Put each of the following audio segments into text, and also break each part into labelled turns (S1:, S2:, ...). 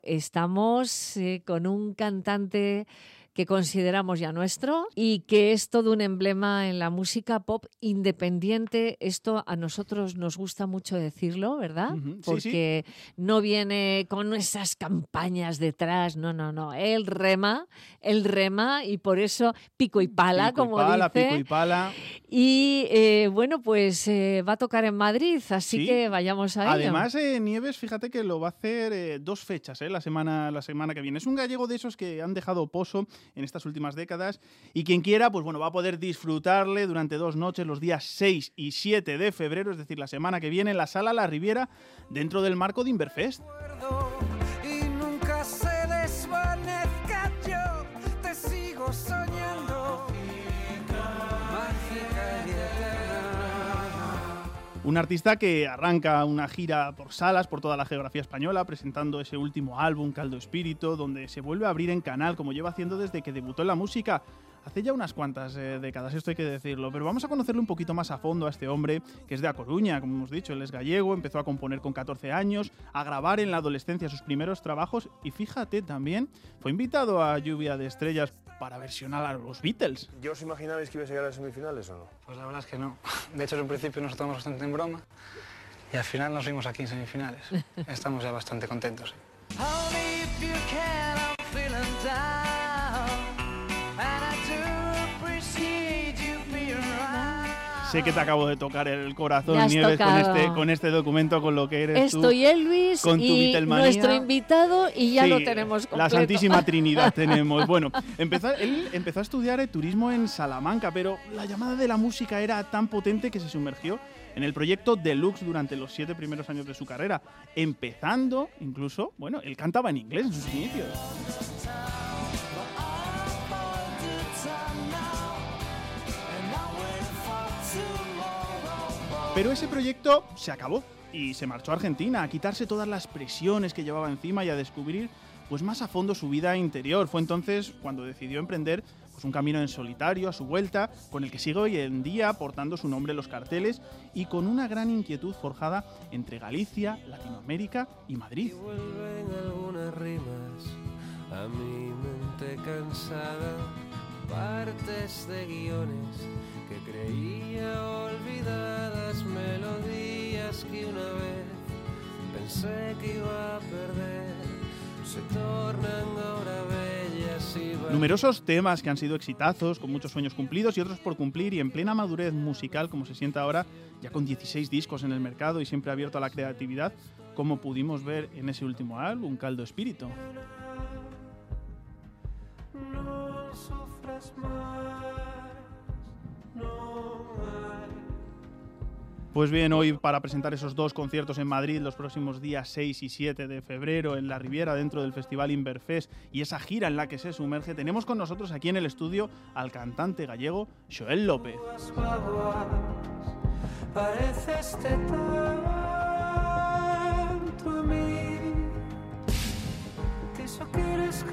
S1: Estamos con un cantante que consideramos ya nuestro y que es todo un emblema en la música pop independiente. Esto a nosotros nos gusta mucho decirlo, ¿verdad?
S2: Uh-huh.
S1: Porque
S2: sí.
S1: No viene con esas campañas detrás, no. Él rema y por eso pico y pala, como dice.
S2: Pico y pala.
S1: Y bueno, pues va a tocar en Madrid, así
S2: sí.
S1: que vayamos a ello.
S2: Además, Nieves, fíjate que lo va a hacer 2 fechas, la semana que viene. Es un gallego de esos que han dejado pozo en estas últimas décadas y quien quiera, pues bueno, va a poder disfrutarle durante 2 noches, los días 6 y 7 de febrero, es decir, la semana que viene, en la Sala La Riviera, dentro del marco de Inverfest.
S3: Y nunca se desvanezca, yo te sigo soñando. Mágica y eterna.
S2: Un artista que arranca una gira por salas, por toda la geografía española, presentando ese último álbum, Caldo Espíritu, donde se vuelve a abrir en canal, como lleva haciendo desde que debutó en la música. Hace ya unas cuantas décadas, esto hay que decirlo, pero vamos a conocerle un poquito más a fondo a este hombre, que es de A Coruña, como hemos dicho, él es gallego, empezó a componer con 14 años, a grabar en la adolescencia sus primeros trabajos y fíjate también, fue invitado a Lluvia de Estrellas para versionar a los Beatles.
S4: ¿Ya os imaginabais que ibais a llegar a las semifinales o no?
S5: Pues la verdad es que no. De hecho, en un principio nos tomamos bastante en broma y al final nos vimos aquí en semifinales. Estamos ya bastante contentos.
S2: Sé que te acabo de tocar el corazón, Nieves, con este documento, con lo que eres tú.
S1: Estoy Elvis
S2: con tu
S1: y
S2: Beatlemanía.
S1: Nuestro invitado y ya lo tenemos completo.
S2: La Santísima Trinidad tenemos. Bueno, él empezó a estudiar turismo en Salamanca, pero la llamada de la música era tan potente que se sumergió en el proyecto Deluxe durante los 7 primeros años de su carrera, empezando incluso, bueno, él cantaba en inglés en sus inicios. Pero ese proyecto se acabó y se marchó a Argentina a quitarse todas las presiones que llevaba encima y a descubrir pues más a fondo su vida interior. Fue entonces cuando decidió emprender pues un camino en solitario a su vuelta, con el que sigue hoy en día portando su nombre en los carteles y con una gran inquietud forjada entre Galicia, Latinoamérica y Madrid.
S3: Y vuelven algunas rimas a mi mente cansada, partes de guiones que creía olvidadas, melodías que una vez pensé que iba a perder, se tornan ahora bellas y valientes.
S2: Numerosos temas que han sido exitazos, con muchos sueños cumplidos y otros por cumplir, y en plena madurez musical como se siente ahora, ya con 16 discos en el mercado y siempre abierto a la creatividad, como pudimos ver en ese último álbum, Caldo Espíritu.
S3: No sufras más, no hay.
S2: Pues bien, hoy para presentar esos 2 conciertos en Madrid los próximos días 6 y 7 de febrero en la Riviera dentro del Festival Inverfest y esa gira en la que se sumerge, tenemos con nosotros aquí en el estudio al cantante gallego Xoel López.
S3: Pareces tanto a mí que eso quieres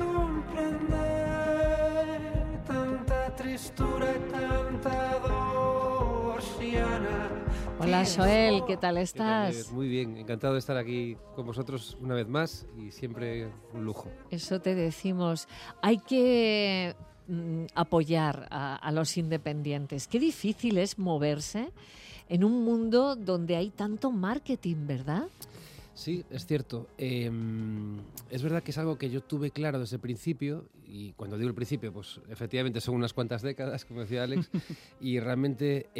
S3: comprender, tanta tristura y tanta dor, Siana.
S1: Hola Xoel, ¿qué tal estás?
S6: ¿Qué tal? Muy bien, encantado de estar aquí con vosotros una vez más y siempre un lujo.
S1: Eso te decimos, hay que apoyar a los independientes. Qué difícil es moverse en un mundo donde hay tanto marketing, ¿verdad?
S6: Sí, es cierto. Es verdad que es algo que yo tuve claro desde el principio, y cuando digo el principio, pues efectivamente son unas cuantas décadas, como decía Alex, y realmente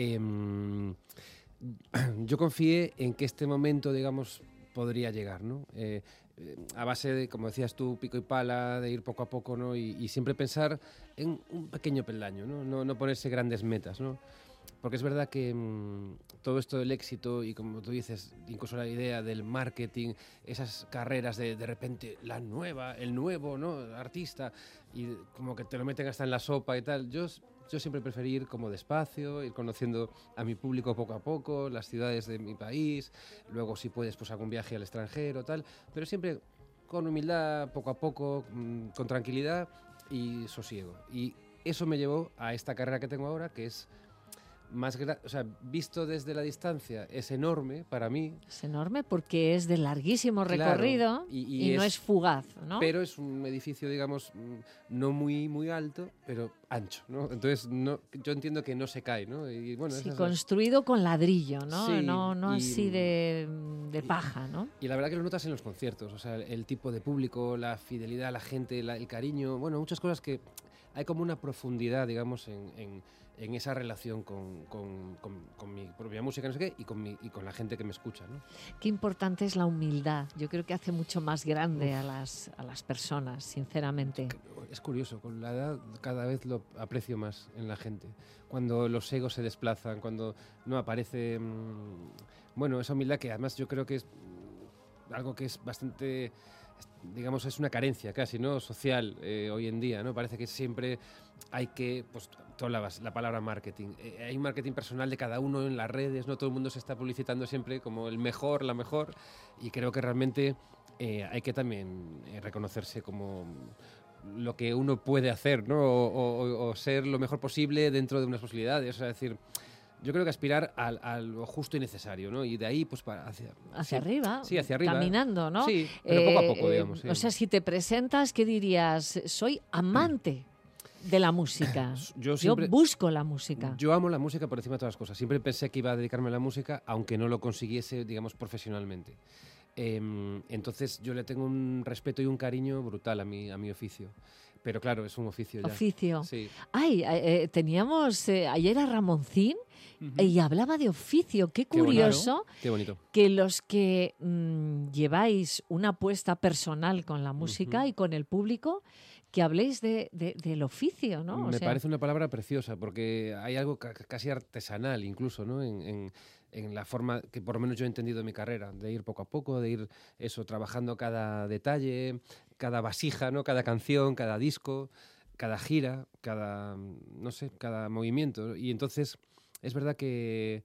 S6: yo confié en que este momento, digamos, podría llegar, ¿no? A base de, como decías tú, pico y pala, de ir poco a poco, ¿no? Y siempre pensar en un pequeño peldaño, ¿no? No ponerse grandes metas, ¿no? Porque es verdad que todo esto del éxito y, como tú dices, incluso la idea del marketing, esas carreras de repente la nueva, el nuevo, ¿no? Artista, y como que te lo meten hasta en la sopa y tal. Yo siempre preferí ir como despacio, ir conociendo a mi público poco a poco, las ciudades de mi país, luego si puedes pues algún viaje al extranjero, tal, pero siempre con humildad, poco a poco, con tranquilidad y sosiego. Y eso me llevó a esta carrera que tengo ahora, que es o sea, visto desde la distancia es enorme para mí.
S1: Es enorme porque es de larguísimo recorrido,
S6: Claro, y
S1: no es fugaz, ¿no?
S6: Pero es un edificio, digamos, no muy alto, pero ancho, ¿no? Entonces yo entiendo que no se cae, ¿no? Y bueno,
S1: Sí,
S6: esas-
S1: construido con ladrillo, ¿no?
S6: Sí,
S1: no
S6: y-
S1: así de paja, ¿no?
S6: Y la verdad que lo notas en los conciertos, o sea, el tipo de público, la fidelidad a la gente, el cariño, bueno, muchas cosas que hay como una profundidad, digamos, en esa relación con mi propia música, no sé qué, y con la gente que me escucha, ¿no?
S1: Qué importante es la humildad. Yo creo que hace mucho más grande a las personas, sinceramente.
S6: Es curioso, con la edad cada vez lo aprecio más en la gente. Cuando los egos se desplazan, cuando no aparece, bueno, esa humildad que además yo creo que es algo que es bastante, digamos, es una carencia casi, ¿no? Social hoy en día, ¿no? Parece que siempre hay que, pues tú hablabas, la palabra marketing. Hay un marketing personal de cada uno en las redes, ¿no? Todo el mundo se está publicitando siempre como el mejor, la mejor, y creo que realmente hay que también reconocerse como lo que uno puede hacer, ¿no? O ser lo mejor posible dentro de unas posibilidades. O sea, es decir, yo creo que aspirar a lo justo y necesario, ¿no? Y de ahí, pues,
S1: Hacia
S6: sí,
S1: arriba.
S6: Sí, hacia arriba.
S1: Caminando, ¿no?
S6: Sí, pero poco a poco, digamos. Sí.
S1: O sea, si te presentas, ¿qué dirías? Soy amante de la música.
S6: Yo siempre-
S1: busco la música.
S6: Yo amo la música por encima de todas las cosas. Siempre pensé que iba a dedicarme a la música, aunque no lo consiguiese, digamos, profesionalmente. Entonces yo le tengo un respeto y un cariño brutal a mi oficio. Pero claro, es un oficio ya.
S1: Oficio.
S6: Sí.
S1: Ay, teníamos ayer a Ramoncín
S2: Ujú.
S1: y hablaba de oficio. Qué
S6: Qué bonito.
S1: curioso
S6: Qué bonito.
S1: que los que lleváis una apuesta personal con la música
S6: Ujú.
S1: y con el público, que habléis del oficio, ¿no? O
S6: Me
S1: sea,
S6: parece una palabra preciosa porque hay algo casi artesanal incluso, ¿no? En la forma que por lo menos yo he entendido en mi carrera, de ir poco a poco, de ir trabajando cada detalle, cada vasija, ¿no? Cada canción, cada disco, cada gira, no sé, cada movimiento. Y entonces es verdad que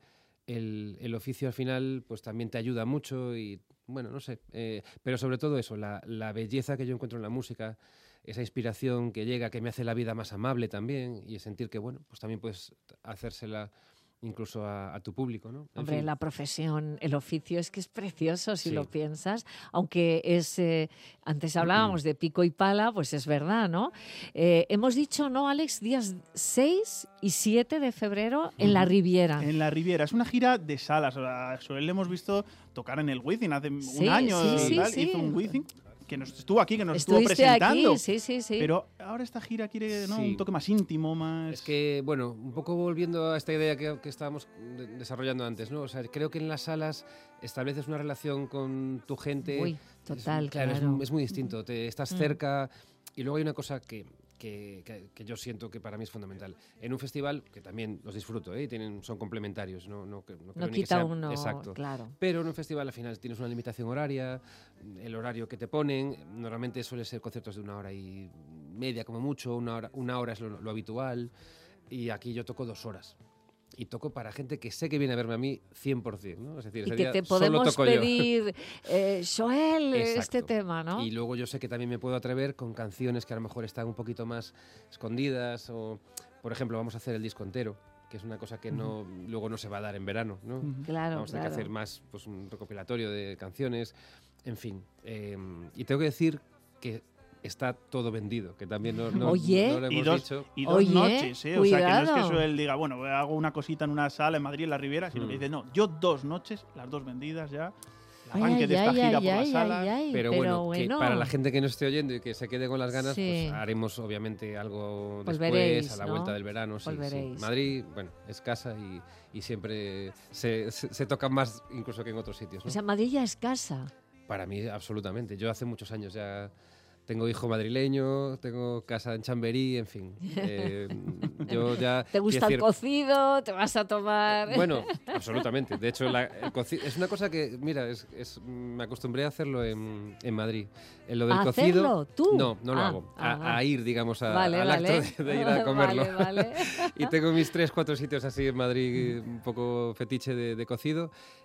S6: el oficio al final pues también te ayuda mucho y bueno, no sé, pero sobre todo eso, la belleza que yo encuentro en la música, esa inspiración que llega, que me hace la vida más amable también y sentir que, bueno, pues también puedes hacérsela incluso a tu público, ¿no? En
S1: hombre,
S6: fin.
S1: la profesión, el oficio es que es precioso si
S6: Sí.
S1: lo piensas, aunque es, antes hablábamos de pico y pala, pues es verdad, ¿no? Hemos dicho, ¿no, Alex? Días 6 y 7 de febrero en la Riviera.
S2: En la Riviera. Es una gira de salas. A Joel le hemos visto tocar en el Wizzing hace
S1: Sí,
S2: un año.
S1: sí,
S2: tal.
S1: sí.
S2: Hizo un Wizzing que nos estuvo aquí, que nos estuvo
S1: Estuviste
S2: presentando.
S1: aquí, sí, sí, sí.
S2: Pero ahora esta gira quiere, ¿no?
S6: Sí.
S2: Un toque más íntimo, más...
S6: Es que, bueno, un poco volviendo a esta idea que estábamos desarrollando antes, ¿no? O sea, creo que en las salas estableces una relación con tu gente.
S1: Uy, total,
S6: claro.
S1: claro.
S6: Es muy distinto. Estás cerca. Y luego hay una cosa que yo siento que para mí es fundamental. En un festival, que también los disfruto, son complementarios, no creo
S1: No
S6: ni que
S1: quita
S6: sea
S1: uno,
S6: exacto.
S1: claro.
S6: Pero en un festival al final tienes una limitación horaria, el horario que te ponen, normalmente suele ser conciertos de 1h30 como mucho, una hora es lo habitual, y aquí yo toco 2 horas. Y toco para gente que sé que viene a verme a mí 100%, ¿no? Es decir,
S1: Y
S6: ese
S1: que
S6: día
S1: te
S6: solo
S1: podemos
S6: toco yo.
S1: pedir, Joel, este
S6: Exacto.
S1: tema, ¿no?
S6: Y luego yo sé que también me puedo atrever con canciones que a lo mejor están un poquito más escondidas o, por ejemplo, vamos a hacer el disco entero, que es una cosa que luego no se va a dar en verano, ¿no?
S1: Claro,
S6: Vamos a tener
S1: claro.
S6: que hacer más pues, un recopilatorio de canciones, en fin. Y tengo que decir que está todo vendido, que también no
S1: Oye.
S6: lo
S2: Y
S6: hemos dicho.
S2: y dos
S1: Oye,
S2: noches, ¿eh? O sea, que no es que
S1: cuidado.
S2: Joel diga, bueno, hago una cosita en una sala en Madrid, en la Riviera, sino que dice, no, yo 2 noches, las 2 vendidas ya, la banque de esta gira por las salas.
S6: Pero bueno, que para la gente que no esté oyendo y que se quede con las ganas,
S1: Sí.
S6: pues haremos obviamente algo
S1: Volveréis,
S6: después, a la
S1: ¿no?
S6: vuelta del verano. Sí, sí.
S1: Volveréis.
S6: Madrid, bueno, es casa y siempre se toca más incluso que en otros sitios, ¿no?
S1: O sea, Madrid ya es casa.
S6: Para mí, absolutamente. Yo hace muchos años ya tengo hijo madrileño, tengo casa en Chamberí, en fin. Yo ya...
S1: ¿Te gusta
S6: quiero
S1: el
S6: decir,
S1: cocido? ¿Te vas a tomar...?
S6: bueno, absolutamente. De hecho, es una cosa que, mira, me acostumbré a hacerlo en Madrid. En lo del
S1: ¿A
S6: cocido.
S1: hacerlo? ¿Tú?
S6: No, no lo
S1: Ah,
S6: hago.
S1: ah.
S6: A ir, digamos,
S1: Vale,
S6: al
S1: vale.
S6: acto de ir a comerlo.
S1: Vale, vale.
S6: Y tengo mis 3-4 sitios así en Madrid, un poco fetiche de cocido.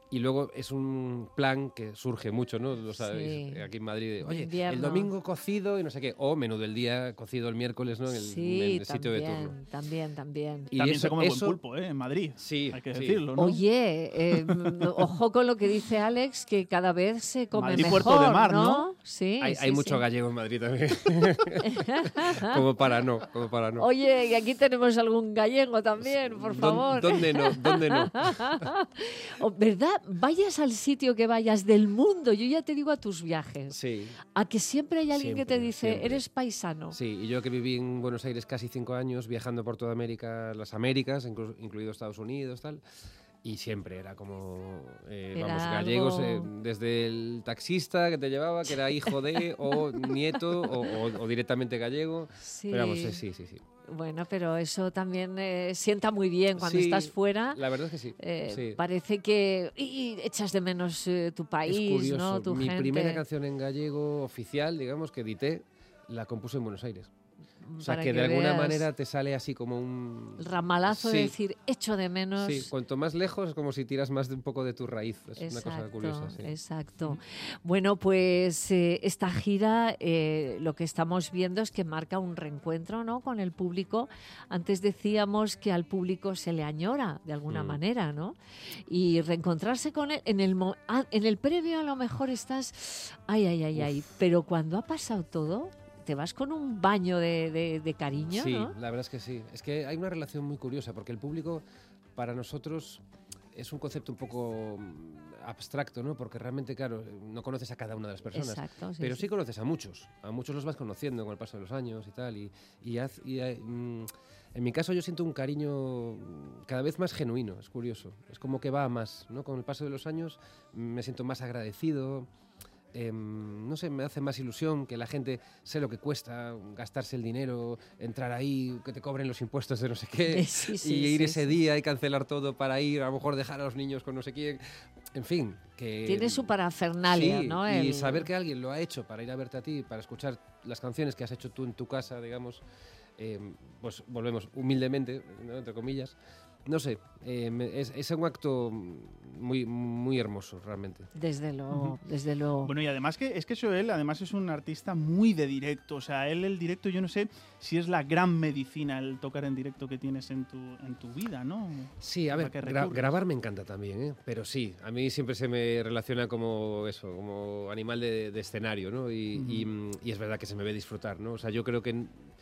S6: Y luego es un plan que surge mucho, ¿no? Lo sabéis,
S1: Sí.
S6: aquí en Madrid. Oye,
S1: Invierno.
S6: el domingo cocido y no sé qué. O menú del día cocido el miércoles, ¿no? En el sitio de turno.
S1: También.
S6: Y
S2: También
S6: eso-
S2: se come
S6: eso-
S2: buen pulpo, en Madrid.
S6: Sí,
S2: Hay que
S6: sí.
S2: decirlo, ¿no?
S1: Oye, ojo con lo que dice Alex, que cada vez se come
S2: Madrid,
S1: mejor,
S2: puerto de mar, ¿no?
S1: Sí,
S6: Hay
S1: sí,
S6: mucho
S1: sí.
S6: gallego en Madrid también. como para no.
S1: Oye, y aquí tenemos algún gallego también, por favor.
S6: ¿Dónde no? ¿Dónde no?
S1: ¿Verdad? Vayas al sitio que vayas del mundo, yo ya te digo a tus viajes,
S6: Sí.
S1: a que siempre hay alguien que te
S6: Siempre,
S1: dice,
S6: siempre.
S1: eres paisano.
S6: Sí, y yo que viví en Buenos Aires casi 5 años, viajando por toda América, las Américas, incluido Estados Unidos, tal, y siempre era como,
S1: Era
S6: vamos, gallegos,
S1: algo-
S6: desde el taxista que te llevaba, que era hijo de, o nieto, o directamente gallego.
S1: Sí.
S6: Pero vamos, sí.
S1: Bueno, pero eso también sienta muy bien cuando
S6: Sí,
S1: estás fuera.
S6: La verdad es que sí. sí.
S1: Parece que y echas de menos tu
S6: Es
S1: país,
S6: curioso.
S1: ¿no? Tu
S6: Mi
S1: gente.
S6: primera canción en gallego oficial, digamos, que edité, la compuse en Buenos Aires. O sea,
S1: Para
S6: que de alguna
S1: veas
S6: manera te sale así como un...
S1: el ramalazo de
S6: Sí.
S1: decir, echo de menos.
S6: Sí, cuanto más lejos es como si tiras más de un poco de tu raíz. Es una cosa curiosa. Sí.
S1: Exacto. Bueno, pues esta gira lo que estamos viendo es que marca un reencuentro, ¿no?, con el público. Antes decíamos que al público se le añora de alguna manera, ¿no? Y reencontrarse con él en el previo a lo mejor estás ay, pero cuando ha pasado todo te vas con un baño de cariño,
S6: Sí,
S1: ¿no?
S6: la verdad es que sí. Es que hay una relación muy curiosa porque el público para nosotros es un concepto un poco abstracto, ¿no? Porque realmente, claro, no conoces a cada una de las personas.
S1: Exacto, sí,
S6: pero
S1: sí.
S6: sí conoces a muchos los vas conociendo con el paso de los años y tal. En mi caso yo siento un cariño cada vez más genuino, es curioso. Es como que va a más, ¿no? Con el paso de los años me siento más agradecido. No sé, me hace más ilusión que la gente sé lo que cuesta gastarse el dinero, entrar ahí, que te cobren los impuestos de no sé qué,
S1: Sí,
S6: y ir
S1: sí,
S6: ese
S1: sí.
S6: día y cancelar todo para ir, a lo mejor dejar a los niños con no sé quién. En fin, que...
S1: Tiene su parafernalia,
S6: sí,
S1: ¿no?
S6: Y saber que alguien lo ha hecho para ir a verte a ti, para escuchar las canciones que has hecho tú en tu casa, digamos, pues volvemos humildemente, ¿no?, entre comillas. No sé, es un acto muy, muy hermoso, realmente.
S1: Desde luego, desde luego.
S2: Bueno, y además que Joel además es un artista muy de directo. O sea, él el directo, yo no sé si es la gran medicina el tocar en directo que tienes en tu vida, ¿no?
S6: Sí, a ver, grabar me encanta también, ¿eh? Pero sí, a mí siempre se me relaciona como eso, como animal de escenario, ¿no? Y es verdad que se me ve disfrutar, ¿no? O sea, yo creo que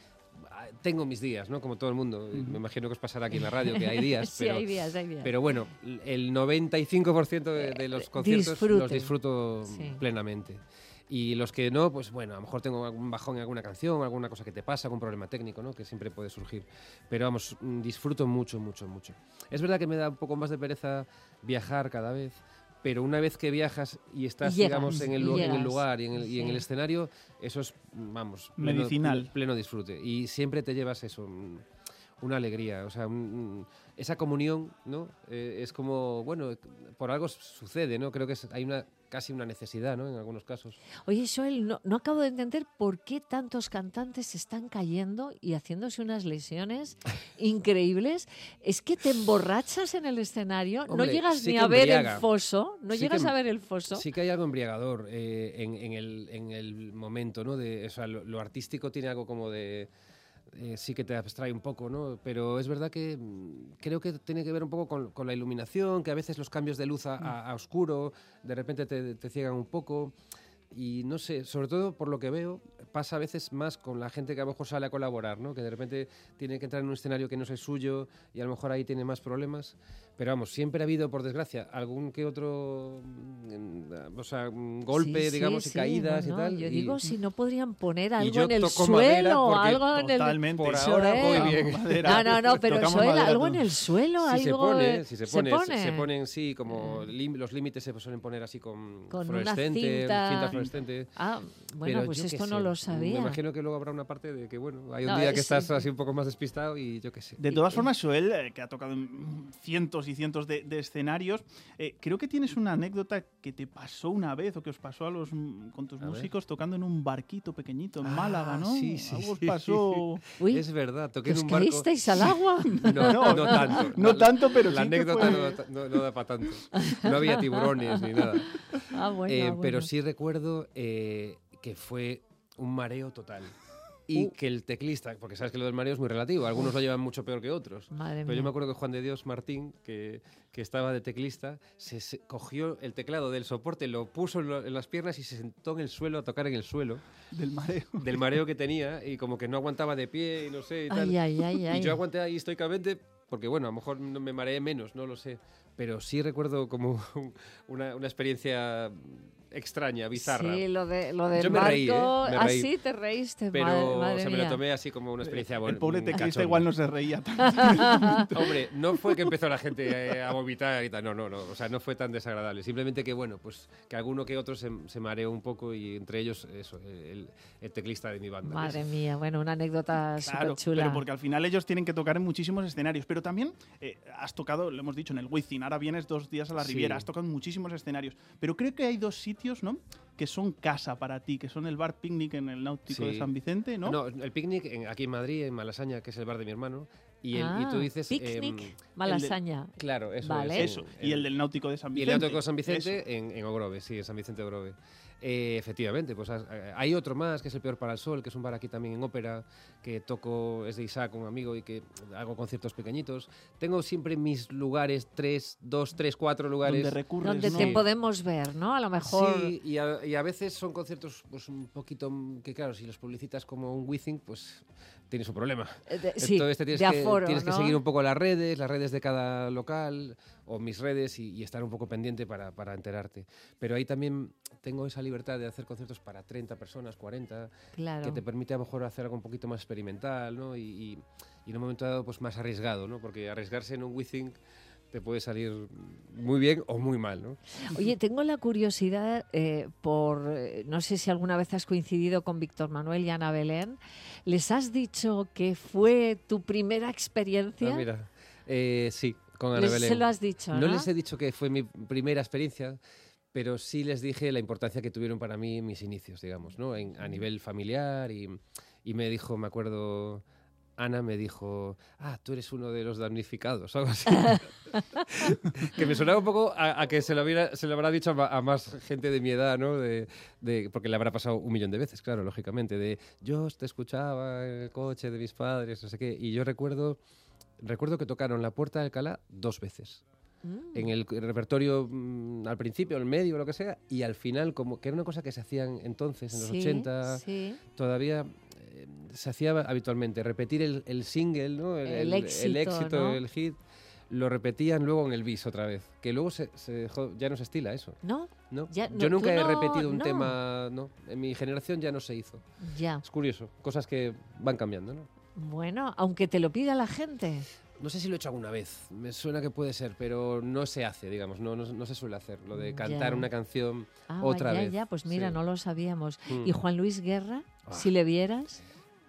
S6: tengo mis días, ¿no? Como todo el mundo. Me imagino que os pasará aquí en la radio, que hay días.
S1: Sí,
S6: pero,
S1: hay días.
S6: Pero bueno, el 95% de los conciertos los disfruto plenamente. Y los que no, pues bueno, a lo mejor tengo algún bajón en alguna canción, alguna cosa que te pasa, algún problema técnico, ¿no?, que siempre puede surgir. Pero vamos, disfruto mucho. Es verdad que me da un poco más de pereza viajar cada vez, pero una vez que viajas y estás, digamos, en el lugar y en el escenario, eso es, vamos,
S2: medicinal.
S6: Pleno disfrute. Y siempre te llevas eso, una alegría, o sea, esa comunión, ¿no? Es como, bueno, por algo sucede, ¿no? Creo que hay casi una necesidad, ¿no?, en algunos casos.
S1: Oye, Joel, no acabo de entender por qué tantos cantantes se están cayendo y haciéndose unas lesiones increíbles. Es que te emborrachas en el escenario,
S6: Hombre,
S1: no llegas
S6: sí
S1: ni
S6: que
S1: a ver
S6: embriaga.
S1: el foso, no
S6: Sí
S1: llegas
S6: que
S1: a ver el foso.
S6: Sí que hay algo embriagador en el momento, ¿no? O sea, lo artístico tiene algo como de... sí que te abstrae un poco, ¿no? Pero es verdad que creo que tiene que ver un poco con la iluminación, que a veces los cambios de luz a oscuro de repente te ciegan un poco. Y no sé, sobre todo por lo que veo, pasa a veces más con la gente que a lo mejor sale a colaborar, ¿no? Que de repente tiene que entrar en un escenario que no es el suyo y a lo mejor ahí tiene más problemas. Pero vamos, siempre ha habido, por desgracia, algún que otro golpe, digamos, y caídas y tal.
S1: Yo digo, si no podrían poner algo
S6: yo
S1: en el
S6: toco madera
S1: suelo,
S6: porque
S1: algo en el...
S2: Totalmente.
S6: Por ahora voy bien.
S1: No, pero
S2: Tocamos
S1: Joel,
S2: madera
S1: algo
S2: todos.
S1: en el suelo,
S6: Si
S1: algo...
S6: se ponen, sí, como los límites se suelen poner así con
S1: una
S6: fluorescente, cinta
S1: cinta
S6: fluorescente.
S1: Ah, bueno,
S6: Pero
S1: pues
S6: yo qué
S1: esto no
S6: sé,
S1: lo
S6: Me
S1: sabía.
S6: imagino que luego habrá una parte de que, bueno, hay un
S1: No,
S6: día que
S1: es-
S6: estás así un poco más despistado y yo qué sé.
S2: De todas formas, Joel, que ha tocado en cientos y cientos de escenarios, creo que tienes una anécdota que te pasó una vez o que os pasó con tus
S6: A ver.
S2: músicos tocando en un barquito pequeñito en Málaga, ¿no?
S6: Sí, sí,
S2: Algo os
S6: sí.
S2: pasó.
S1: Uy,
S6: Es verdad, toqué
S1: ¿que
S6: en
S1: os
S6: un barco.
S1: caísteis al agua?
S6: No, no tanto.
S2: No tanto, pero
S6: la
S2: sí que
S6: anécdota
S2: fue-
S6: no da para tanto. No había tiburones ni nada.
S1: Ah, bueno,
S6: Pero
S1: bueno.
S6: sí recuerdo que fue un mareo total. Y que el teclista, porque sabes que lo del mareo es muy relativo, algunos lo llevan mucho peor que otros.
S1: Madre
S6: Pero yo me
S1: mía.
S6: acuerdo que Juan de Dios Martín, que estaba de teclista, se cogió el teclado del soporte, lo puso en las piernas y se sentó en el suelo a tocar en el suelo,
S2: Del mareo.
S6: del mareo que tenía, y como que no aguantaba de pie y no sé y tal.
S1: Ay, ay, ay, ay.
S6: Y yo aguanté ahí estoicamente, porque bueno, a lo mejor no me mareé menos, no lo sé. Pero sí recuerdo como una experiencia extraña, bizarra.
S1: Sí, lo del
S6: Yo me reí,
S1: barco.
S6: me reí.
S1: Así te reíste,
S6: Pero
S1: madre
S6: me lo
S1: mía.
S6: tomé así como una experiencia
S2: El pobre teclista
S6: cachonda.
S2: igual no se reía tanto.
S6: Hombre, no fue que empezó la gente a vomitar y tal, no. O sea, no fue tan desagradable. Simplemente que, bueno, pues que alguno que otro se mareó un poco y entre ellos, eso, el teclista de mi banda.
S1: Madre mía, bueno, una anécdota
S2: Claro,
S1: súper chula.
S2: pero porque al final ellos tienen que tocar en muchísimos escenarios. Pero también has tocado, lo hemos dicho, en el Wizzing. Ahora vienes 2 días a la
S6: Sí.
S2: Riviera. Has tocado en muchísimos escenarios. Pero creo que hay 2 sitios, ¿no?, que son casa para ti, que son el bar Picnic en el Náutico
S6: Sí.
S2: de San Vicente, ¿no?
S6: No, el picnic aquí en Madrid, en Malasaña, que es el bar de mi hermano. Y tú dices...
S1: Picnic, Malasaña.
S6: Claro, eso
S1: Vale.
S6: es.
S2: Eso. Y el del Náutico de San
S6: Y el
S2: Vicente.
S6: Náutico de San Vicente en Ogrove, sí, en San Vicente de Ogrove. Efectivamente, pues hay otro más, que es el Peor para el Sol, que es un bar aquí también en Ópera, que toco, es de Isaac, un amigo, y que hago conciertos pequeñitos. Tengo siempre mis lugares, 2, 3, 4 lugares.
S2: Donde recurres,
S1: Donde
S2: ¿no?
S1: te podemos ver, ¿no? A lo mejor.
S6: Sí, y a veces son conciertos pues un poquito que claro, si los publicitas como un Wizzing, pues tienes un problema.
S1: Sí,
S6: Entonces tienes
S1: de
S6: que,
S1: aforo,
S6: tienes que
S1: ¿no?
S6: seguir un poco las redes de cada local o mis redes y estar un poco pendiente para enterarte. Pero ahí también tengo esa libertad de hacer conciertos para 30 personas, 40,
S1: Claro.
S6: que te permite a lo mejor hacer algo un poquito más experimental, ¿no? Y en un momento dado pues más arriesgado, ¿no? Porque arriesgarse en un Wizzing te puede salir muy bien o muy mal, ¿no?
S1: Oye, tengo la curiosidad no sé si alguna vez has coincidido con Víctor Manuel y Ana Belén. ¿Les has dicho que fue tu primera experiencia?
S6: Ah, mira, sí, con Ana Belén.
S1: Se lo has dicho, ¿no?
S6: No les he dicho que fue mi primera experiencia, pero sí les dije la importancia que tuvieron para mí mis inicios, digamos, ¿no? A nivel familiar y me dijo, me acuerdo, Ana me dijo, tú eres uno de los damnificados, o algo así. Que me sonaba un poco a que se lo habrá dicho a más gente de mi edad, ¿no? Porque le habrá pasado 1.000.000 de veces, claro, lógicamente, de yo te escuchaba en el coche de mis padres, no sé qué, y yo recuerdo que tocaron La Puerta de Alcalá 2 veces. En el repertorio al principio, al medio, lo que sea, y al final, como que era una cosa que se hacían entonces, en los 80,
S1: sí.
S6: todavía se hacía habitualmente, repetir el single, ¿no?
S1: El éxito, ¿no?
S6: el hit, lo repetían luego en el bis otra vez, que luego se dejó, ya no se estila eso.
S1: ¿No?
S6: ¿No?
S1: Ya, no,
S6: Yo nunca
S1: tú
S6: he
S1: no-
S6: repetido un
S1: no.
S6: tema, no, en mi generación ya no se hizo.
S1: Ya.
S6: Es curioso, cosas que van cambiando, ¿no?
S1: Bueno, aunque te lo pida la gente.
S6: No sé si lo he hecho alguna vez, me suena que puede ser, pero no se hace, digamos, no se suele hacer, lo de cantar
S1: Ya.
S6: una canción
S1: Ah,
S6: otra
S1: ya,
S6: vez.
S1: ya, pues mira,
S6: sí.
S1: no lo sabíamos.
S6: Mm.
S1: ¿Y Juan Luis Guerra?
S6: Ah.
S1: Si le vieras.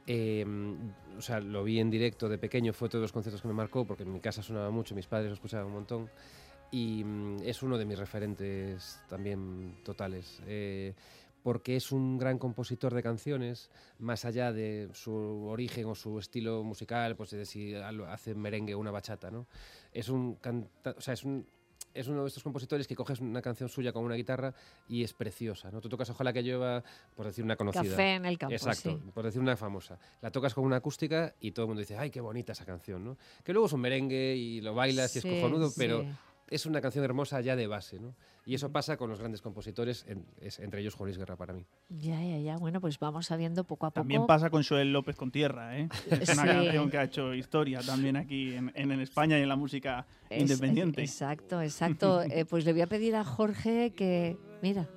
S6: O sea, lo vi en directo de pequeño, fue todos los conciertos que me marcó, porque en mi casa sonaba mucho, mis padres lo escuchaban un montón, y es uno de mis referentes también totales, porque es un gran compositor de canciones, más allá de su origen o su estilo musical, pues de si hace merengue o una bachata, ¿no? Es un es uno de estos compositores que coges una canción suya con una guitarra y es preciosa, ¿no? Tú tocas Ojalá que llueva, por decir una conocida.
S1: Café en el campo,
S6: Exacto,
S1: sí.
S6: por decir una famosa. La tocas con una acústica y todo el mundo dice, ¡ay, qué bonita esa canción!, ¿no? Que luego es un merengue y lo bailas y es
S1: Sí,
S6: cojonudo,
S1: sí.
S6: pero es una canción hermosa ya de base, ¿no? Y eso pasa con los grandes compositores, entre ellos Juan Luis Guerra para mí.
S1: Ya. Bueno, pues vamos sabiendo poco a poco.
S2: También pasa con Joel López con Tierra, ¿eh? Es una
S1: Sí.
S2: canción que ha hecho historia también aquí en España y en la música independiente.
S1: Exacto. Pues le voy a pedir a Jorge que... Mira.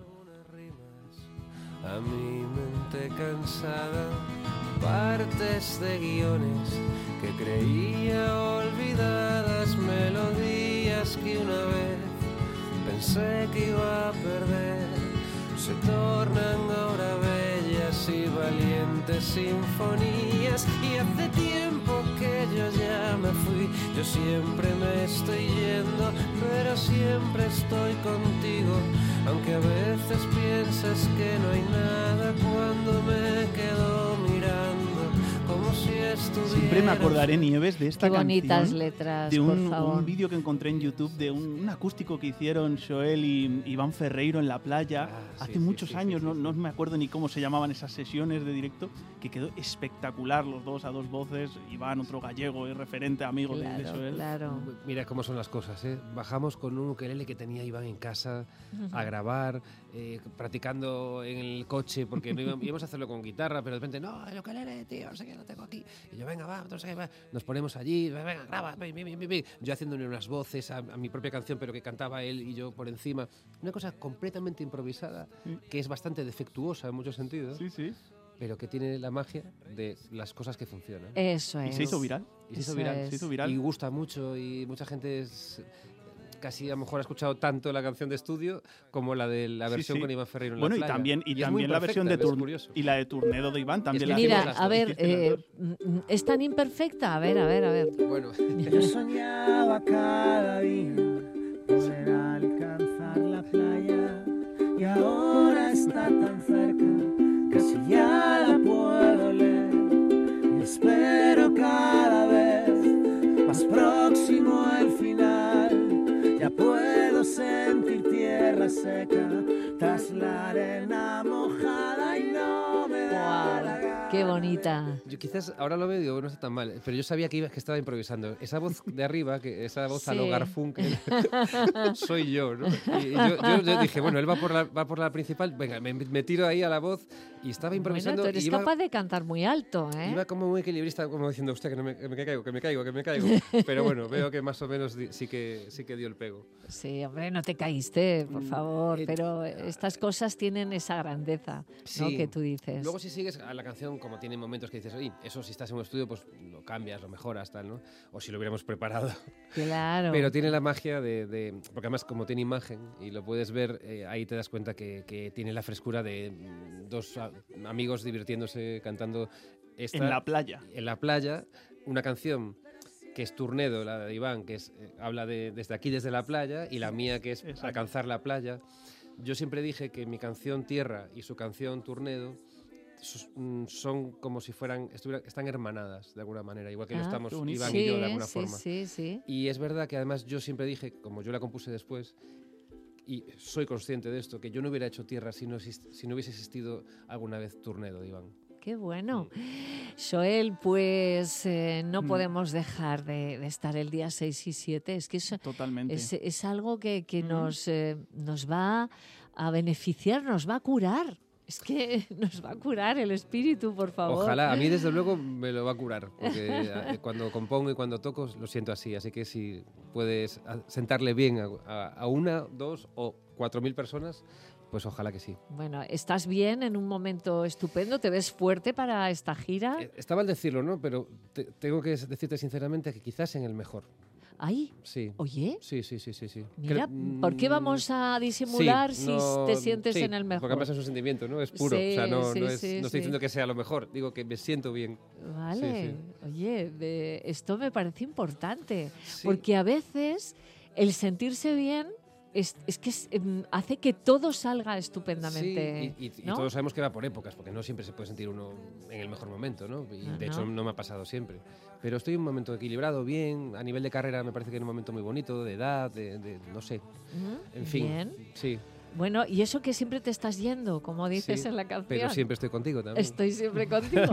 S7: A mi mente cansada, partes de guiones que creía olvidadas, melodías que una vez pensé que iba a perder. se tornan ahora bellas y valientes sinfonías. Y hace tiempo que yo ya me fui, yo siempre me estoy yendo, pero siempre estoy contigo. Aunque a veces piensas que no hay nada cuando me quedo mirando, como si estuviera...
S2: Siempre me acordaré, Nieves, de esta
S1: Qué bonitas
S2: canción,
S1: letras,
S2: de
S1: por
S2: un
S1: favor.
S2: vídeo que encontré en YouTube de un acústico que hicieron Joel y Iván Ferreiro en la playa hace muchos años. No me acuerdo ni cómo se llamaban esas sesiones de directo, que quedó espectacular, los dos a dos voces. Iván, otro gallego, es referente, amigo de Joel.
S1: Claro.
S6: Mira cómo son las cosas, ¿eh? Bajamos con un ukelele que tenía Iván en casa a grabar, practicando en el coche, porque no íbamos a hacerlo con guitarra, pero de repente, no, el ukelele, tío, no sé qué, lo tengo aquí. Y yo, venga, va, no sé qué, va. Nos ponemos allí, venga, graba, yo haciéndole unas voces a mi propia canción, pero que cantaba él y yo por encima. Una cosa completamente improvisada, que es bastante defectuosa en muchos sentidos.
S2: Sí, sí.
S6: Pero que tiene la magia de las cosas que funcionan.
S1: Eso es.
S2: Y se hizo viral.
S6: Y se hizo
S1: Eso
S6: viral,
S1: es.
S2: Se hizo viral.
S6: y gusta mucho, y mucha gente casi a lo mejor ha escuchado tanto la canción de estudio como la de la versión
S2: sí.
S6: con Iván Ferreiro en
S2: Bueno,
S6: la
S2: y
S6: playa.
S2: también
S6: es muy
S2: la versión de
S6: imperfecta, es curioso.
S2: y la de Turnedo de Iván también
S6: Es
S2: la
S6: que
S2: hicimos
S1: Mira,
S2: las
S1: a
S2: dos,
S1: ver,
S2: hiciste las dos.
S1: ¿es tan imperfecta? A ver.
S6: Bueno,
S8: Yo soñaba cada día poder alcanzar la playa y ahora está tan cerca, casi ya la puedo leer y espero cada vez más próximo al final. Ya puedo sentir tierra seca tras la arena mojada y no me da la gana.
S1: Qué bonita.
S6: yo quizás ahora lo veo y digo, no está tan mal, pero yo sabía que estaba improvisando. Esa voz de arriba, esa voz a lo
S1: Sí.
S6: Garfunkel, soy yo, ¿no? Y yo dije, bueno, él va por la principal, venga, me tiro ahí a la voz y estaba
S1: Bueno,
S6: improvisando.
S1: tú eres
S6: y iba,
S1: capaz de cantar muy alto, ¿eh?
S6: iba como muy equilibrista, como diciendo, hostia, que me caigo. Pero bueno, veo que más o menos sí que dio el pego.
S1: Sí, hombre, no te caíste, por favor,
S6: eh,
S1: pero estas cosas tienen esa grandeza, ¿no?
S6: Sí.
S1: Que tú dices.
S6: Luego si sigues a la canción, como tiene momentos que dices, oye, eso si estás en un estudio, pues lo cambias, lo mejoras, tal, ¿no? O si lo hubiéramos preparado.
S1: Claro.
S6: Pero tiene la magia porque además como tiene imagen y lo puedes ver, ahí te das cuenta que tiene la frescura de dos amigos divirtiéndose, cantando
S2: En la playa.
S6: en la playa, una canción que es Turnedo, la de Iván, que es, habla de desde aquí, desde la playa, y la mía que es
S2: Exacto.
S6: alcanzar la playa. Yo siempre dije que mi canción Tierra y su canción Turnedo son como si están hermanadas de alguna manera, igual que lo estamos
S2: qué bonito.
S6: Iván
S1: sí,
S6: y yo de alguna
S1: sí,
S6: forma.
S1: Sí.
S6: Y es verdad que además yo siempre dije, como yo la compuse después, y soy consciente de esto, que yo no hubiera hecho Tierra si no hubiese existido alguna vez Turnedo de Iván.
S1: Qué bueno. Joel, pues no podemos dejar de estar el día 6 y 7. Es que eso
S2: Totalmente.
S1: es algo que nos va a beneficiar, nos va a curar. Es que nos va a curar el espíritu, por favor.
S6: Ojalá, a mí desde luego me lo va a curar, porque cuando compongo y cuando toco lo siento así, así que si puedes sentarle bien a una, dos o 4.000 personas, pues ojalá que sí.
S1: Bueno, estás bien, en un momento estupendo, te ves fuerte para esta gira.
S6: Está mal decirlo, ¿no? Pero tengo que decirte sinceramente que quizás en el mejor.
S1: Ay,
S6: Sí.
S1: oye,
S6: Sí.
S1: mira, ¿por qué vamos a disimular
S6: Sí,
S1: si
S6: no,
S1: te sientes
S6: sí,
S1: en el mejor?
S6: Porque además es un sentimiento, ¿no? Es puro.
S1: Sí,
S6: o sea, no
S1: sí,
S6: estoy diciendo que sea lo mejor, digo que me siento bien.
S1: Vale,
S6: Sí.
S1: oye, esto me parece importante,
S6: Sí.
S1: porque a veces el sentirse bien es que hace que todo salga estupendamente.
S6: Sí, y
S1: ¿no?
S6: todos sabemos que va por épocas, porque no siempre se puede sentir uno en el mejor momento, ¿no? Y
S1: No,
S6: de hecho
S1: no.
S6: no me ha pasado siempre. Pero estoy en un momento equilibrado, bien, a nivel de carrera me parece que en un momento muy bonito, de edad, de no sé, en fin.
S1: Bien.
S6: Sí,
S1: Bueno, y eso que siempre te estás yendo, como dices
S6: sí,
S1: en la canción.
S6: pero siempre estoy contigo también.
S1: Estoy siempre contigo.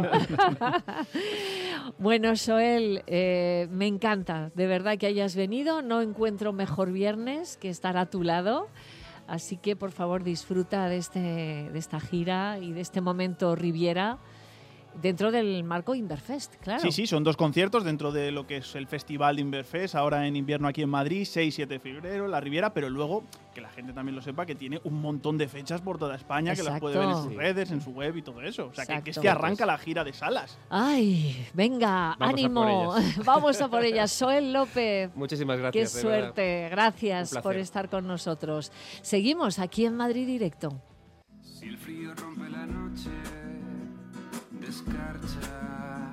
S1: Bueno, Joel, me encanta, de verdad que hayas venido. No encuentro mejor viernes que estar a tu lado. Así que, por favor, disfruta de esta gira y de este momento Riviera dentro del marco Inverfest, claro.
S2: Sí, son 2 conciertos dentro de lo que es el Festival de Inverfest, ahora en invierno aquí en Madrid, 6 y 7 de febrero, la Riviera, pero luego, que la gente también lo sepa, que tiene un montón de fechas por toda España, que las puede ver en sus
S1: Exacto.
S2: redes, en su web y todo eso. O sea, que es
S1: Exacto.
S2: que arranca la gira de salas.
S1: Ay, venga,
S6: Vamos a
S1: ánimo.
S6: por ellas.
S1: Vamos a por ellas. Joel López.
S6: Muchísimas
S1: Qué
S6: gracias. de verdad.
S1: suerte. Gracias
S6: Un placer.
S1: por estar con nosotros. Seguimos aquí en Madrid Directo.
S7: Si el frío rompe la noche, descarcha.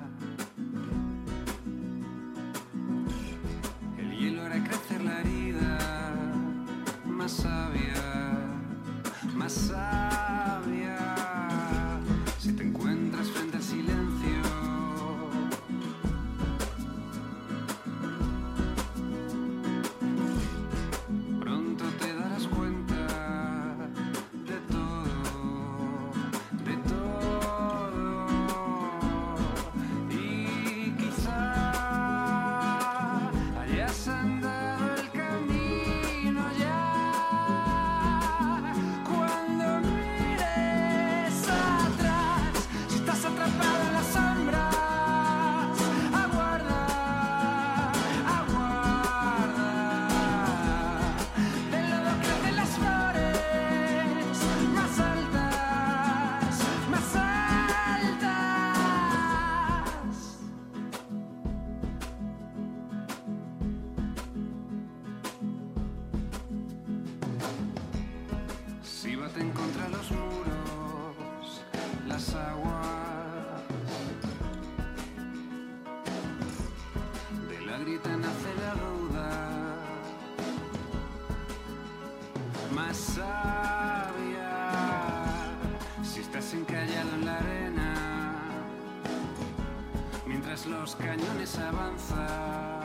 S7: El hielo hará crecer la herida, más sabia, más sabia. Si te encuentras frente al silencio, pronto te darás cuenta de todo, de todo. Y quizá hayas andado el camino ya. Cuando mires atrás, si estás atrapado en las sombras, aguarda, aguarda. Del lodo crecen las flores más altas, más altas. Si baten contra los muros las aguas, de la grita nace la duda, más sabia. Si estás encallado en la arena, mientras los cañones avanzan,